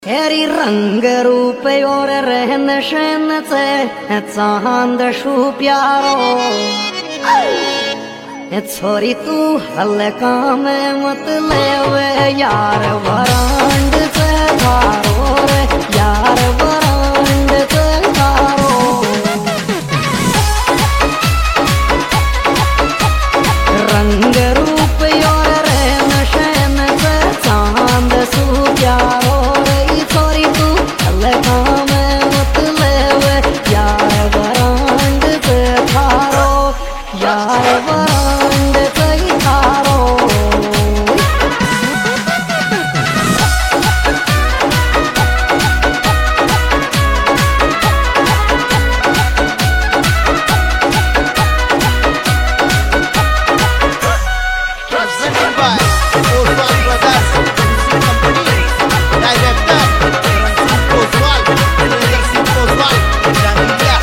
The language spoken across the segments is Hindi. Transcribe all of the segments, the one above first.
हेरी रंग रूप और रहन सहन से चांद शू प्यारो छोरी तू हल्का में मत ले यार वरांड से धारो रे यार वरांड से धारो रंग रूप और रहन सहन से चांद शू प्यारो छोरी तू हल्का में मत ले यार वरांड से धारो यार वरांड से धारो Presented by Oswal Brothers Company, Director Ranjit Oswal, Ranjit Oswal, Jangiliya.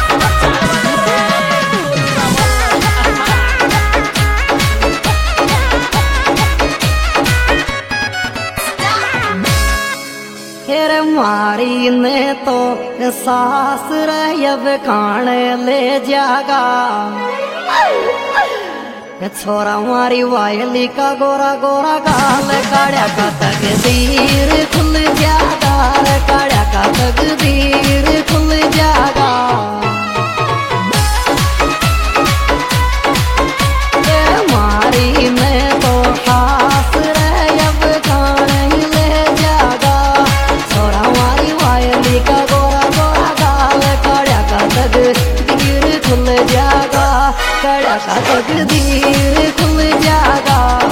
हेर मारी ने तो सास रब खाने ले जागा छोरा मारी वायली का गोरा गोरा गाल काढ़ा का तकदीर खुल जागा काढ़ा का तकदीर खुल जागा मारी में तो सास रब खाने ले जागा छोरा मारी वायली का गोरा गोरा गाल काढ़ा का तकदीर खुल जागा काढ़ा का तकदीर खुल जागा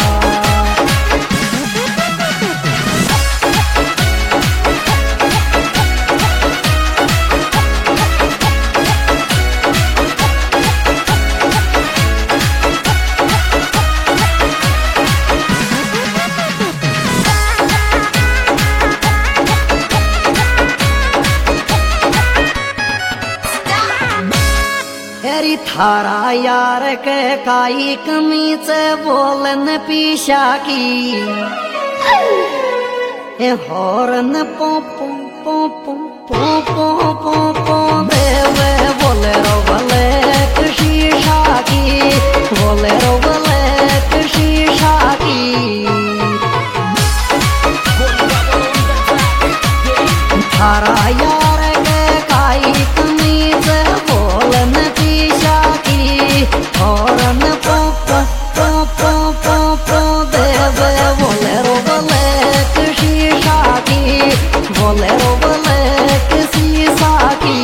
हेरी थारा यार के काई कमी से बोलन पीछा की हॉर्न पो पो पो पो पो पो पो पो देवे बोले रो भले शीशा की बोले रो भले शीशा की थारा यार के काई कमी से बोलन पीछा की हॉर्न पो पो पो पो पो पो देवे बोले रो भले शीशा की बोले रो भले शीशा की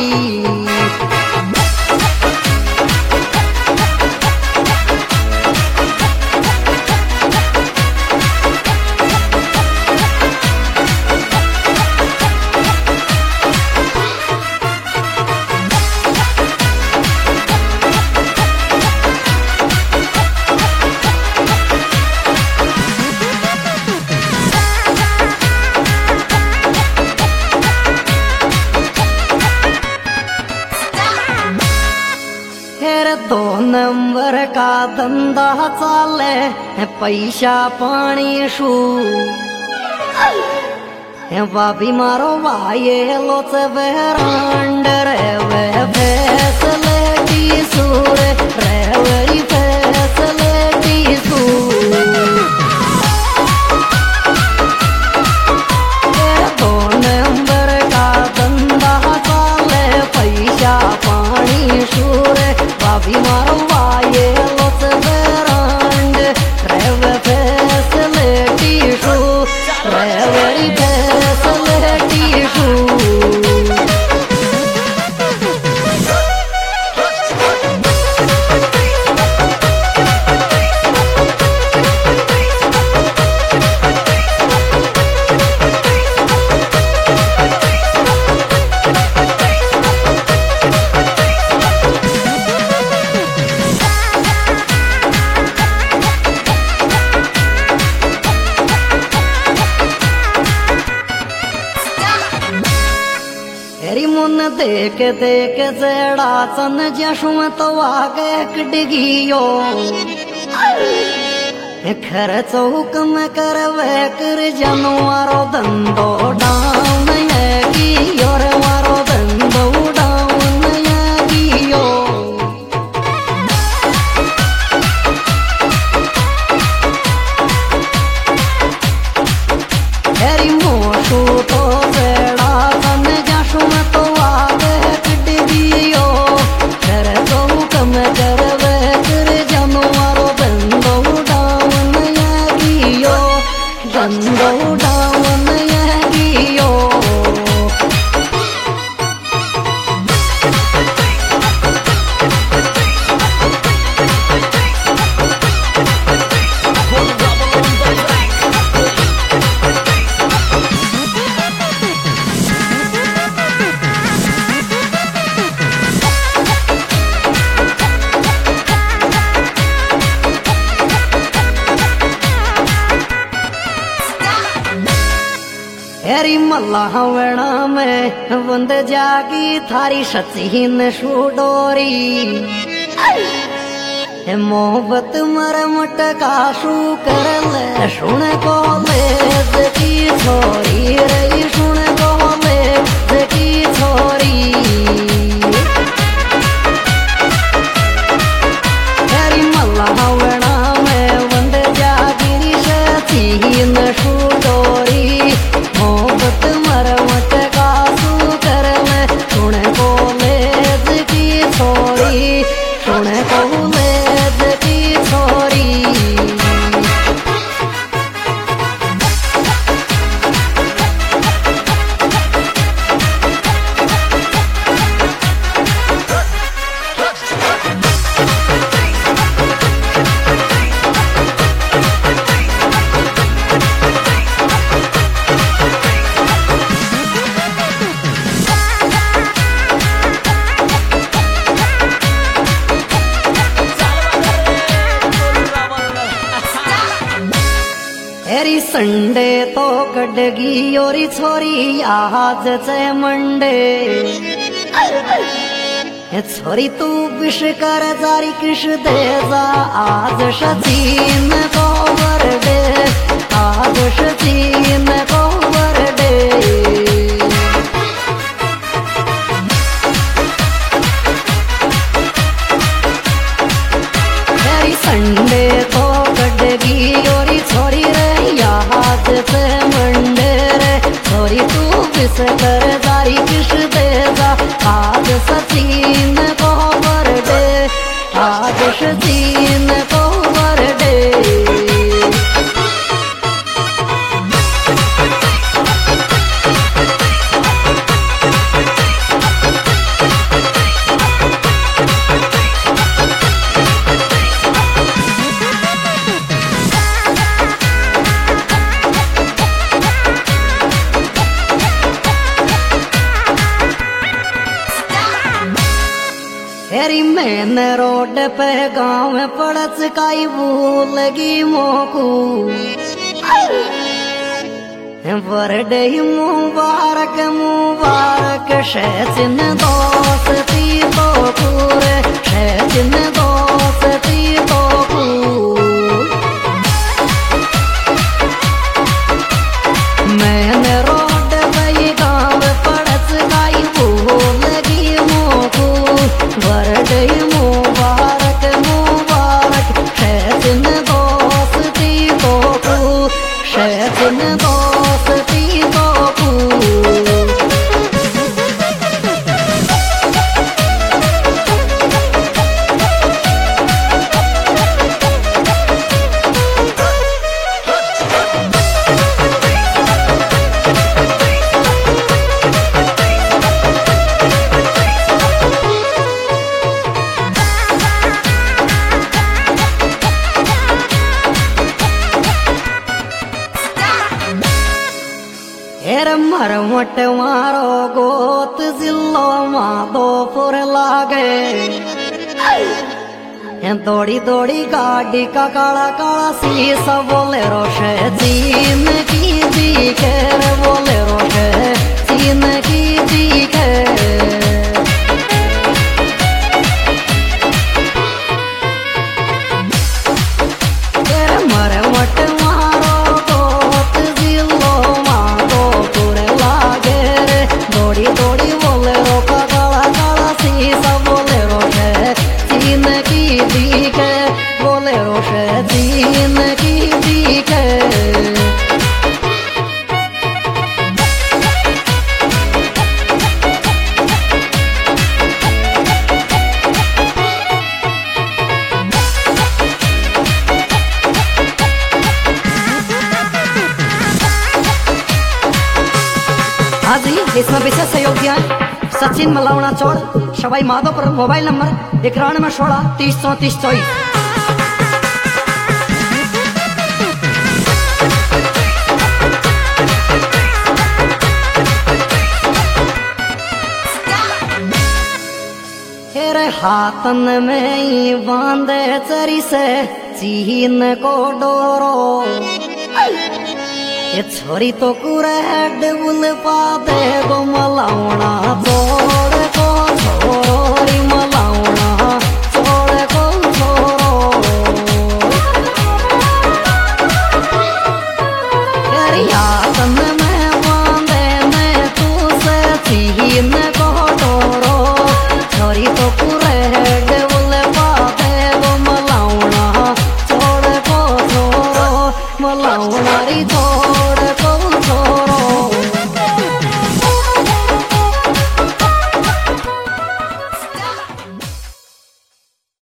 दो नंबर का धंधा चाले पैसा पानी शू भाभी मारो वाये लोच बहरांड रे फैसलेटी सूर रे फैसलेटी सूर दो नंबर का धंधा चाले पैसा पानी शूर भाभी मारो वाये लोच बहरांड रे फैसलेटी शू रे फैसलेटी शू मुन देख देख जेड़ा चन जशु तो आगे डिगियो खर चौक में करवे कर जनवारो धंधो डाउन हेरी मल्लावणा में बंद जागी थारी सचीन सुडोरी मोहब्बत मरमट का शू कर ले सुन कॉलेज की छोरी रही सुन कॉलेज की छोरी हेरी मल्लावणा में बंद जागी सचीन सुडोरी मोहब्बत मरमट का शू कर ले सुन कॉलेज की छोरी सुन कॉलेज की छोरी हेरी संडे तो कटगी ओरी छोरी आज चे मंडे छोरी तू विश कर जारी कृष दे जा आज सचीन को बरडे आज सचीन को बरडे हेरी संडे तो कटगी ओरी छोरी रे आज से मंडे रे छोरी तू विश कर जारी कृष दे जा आज सचीन को बरडे आज सचीन को बरडे हेरी मैन रोड पे गाँव में पड़च काई भूलगी मोकू बर्थडे मुबारक मुबारक शैचिन दोस्ती तो पूरे शैचिन दोस्ती तो मैन रोड पे गाँव पड़च काई भूलगी मोकू बर्थडे मुबारक मुबारक शैचिन दोस्ती तो शैचिन दोस्ती तो मरमट मारो गोत जिलो माधोपुर लागे दौड़ी दौड़ी गाड़ी का काला काला शीशा बोले रोशे चीन की दिखे बोले रोशे चीन की दिखे मरमट मारो गोत जिलो माधोपुर लागे रे दौड़ी दौड़ी बोले रो का काला काला शीशा बोले रोशे चीन की दिखे बोले रोशे चीन की दिखे आज इसमें विशेष सहयोग दिया है सचिन मलावना चौड़ सवाई माधोपुर मोबाइल नंबर 91 16 30 34 24। हेरे हाथन में ही बांधे चरी से चीन को डोरो ये छोरी तो कुरे डबुल पा दे गो मलावना छोड़ को छोरी मलावना छोड़ को छोरो करिया तन में बांधे ने तू से छीन को डोरो छोरी तो